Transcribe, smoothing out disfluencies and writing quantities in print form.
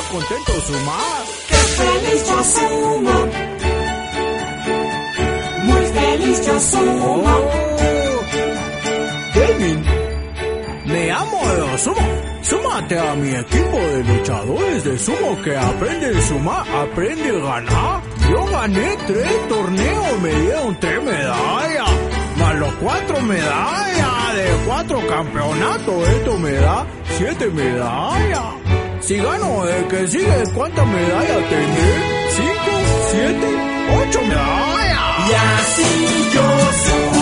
contento sumar. ¡Qué feliz yo sumo! Muy feliz yo sumo. Gaming, me amo de sumo. Súmate a mi equipo de luchadores de sumo que aprenden a sumar, aprende a ganar. Yo gané 3 torneos, me dieron 3 medallas, más los 4 medallas de 4 campeonatos, esto me da 7 medallas. Si gano el que sigue, ¿cuántas medallas tendré? 5, 7, 8 medallas. Y así yo sumo.